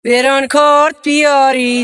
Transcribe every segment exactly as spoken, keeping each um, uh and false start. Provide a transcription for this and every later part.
برانکارد بیارید.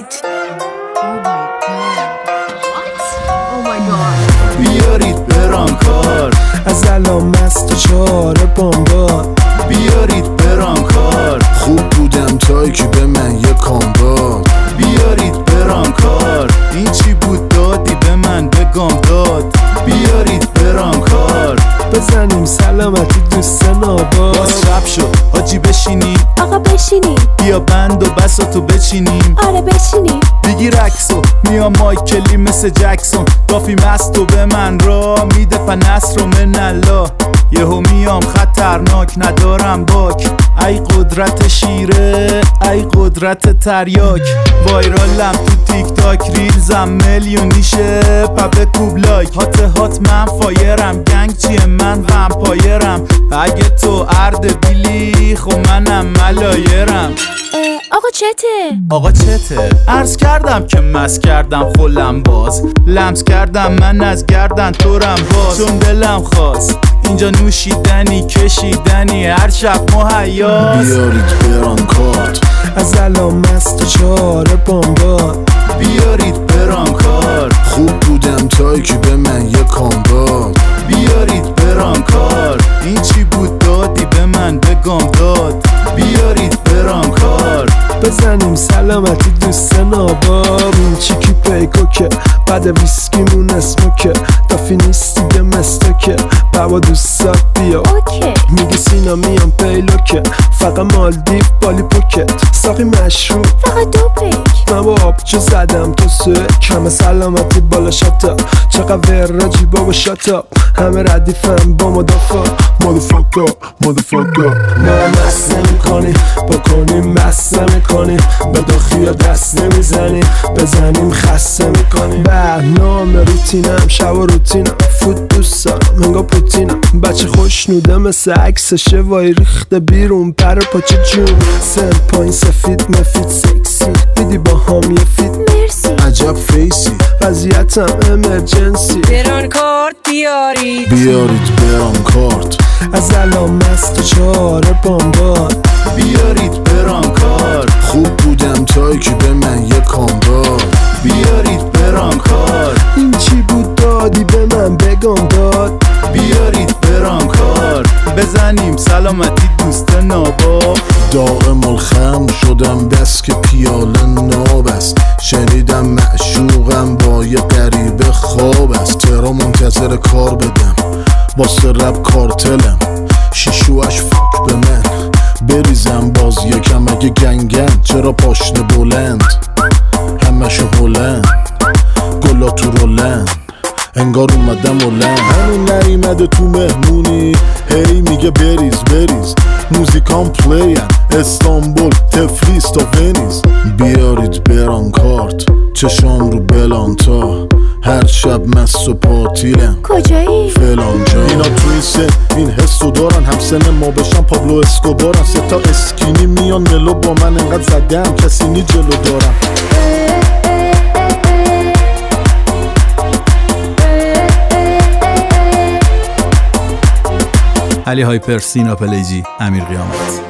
بیارید برانکارد از الان مست و چاره بامباد. بیارید برانکارد خوب بودم تا که به من یه کام داد. بیارید برانکارد این چی بود دادی به من بگم داد. بیارید برانکارد بزنیم سلامتی دوست ناباد. باز شب شد حاجی بشینیم آقا بشینیم. بیا بند و بساتو بچینیم. آره بشینیم. بگیر عکسو میام مایکلی مثل جکسون. دافی مستو به من را میده پنست رو من الله. یهو میام خطرناک ندارم باک. ای قدرت شیره ای قدرت تریاک. وایرالم تو تیک تاک ریلزم میلیونیشه. پبه کوب لایک هات هات من فایرم. گنگ چیه من ومپایرم. اگه تو ارد بیلی خب منم ملایرم. آقا چته؟ آقا چته؟ عرض کردم که مس کردم خلم باز. لمس کردم من از گردن تورم باز. چون دلم خواست اینجا نوشیدنی کشیدنی هر شب مهیاست. بیارید برانکارد از الان مست و چاره بامباد. بیارید برانکارد خوب بودم تا که به من یه کام داد. بیارید برانکارد این چی بود دادی به من بگم داد. بیارید برانکارد بزنیم سلامتی دوست ناباب. این چیکی پیکوکه بعد ویسکیمون اسموکه. دافی نیستی به مستکه بابا دوستات بیا. اوکی. میگی سینا میام پیلوکه. فقط مالدیو بالی پوکت. ساقی مشروب فقط دو پیک. من با آبجو زدم تو سوک. همه سلامتی بالا شاتا. چقدر وراجی بابا شاتا. همه ردیفم با مدافع. مدفاکا مدفاکا ما مست نمی کنی بکنیم مست نمی کنی. به داخیا دست نمیزنی بزنیم خسته میکنی. برنامه روتینم شب و روتینم. فوت دوست دارم انگا پوتینم. بچه خوشنوده مثل عکسشه. وای ریخته بیرون پر پاچه جون. سن پایین سفید مفید سکسی. دیدی با هم یه فیت مرسی. عجب فیسی وضعیتم امرجنسی. برانکارد بیارید. بیارید برانکارد از الان مست و چاره بامباد. بیارید برانکارد خوب بودم تا که به من یه کام داد. بیارید برانکارد این چی بود دادی به من بگم داد. بیارید برانکارد بزنیم سلامتی دوست ناباب. دائم الخم شدم دست که پیاله ناب است. شنیدم معشوقم با یه غریبه خواب است. ترا منتظر کار بدم واسه رب کارتلم. شیشوش فاک به من بریزم باز یکم اگه گنگن. چرا پاشنه بلند همشو هلند گلا تو رولند انگار اومدم هلند. همون نیمده تو مهمونی هی میگه بریز بریز. موزیکان پلین استانبول تفلیس تا ونیز. بیارید برانکارد چشام رو بلانتا. هر شب مست و پاتیلم کجایی؟ فلان جا. اینا تو این سن این حسو دارن. همسن ما بشن پابلو اسکوبارن. سه تا اسکینی میان ملو با من انقدر زدم کسی نی جلو دارم. علی هایپر، سینا پلیجی، امیر قیامت.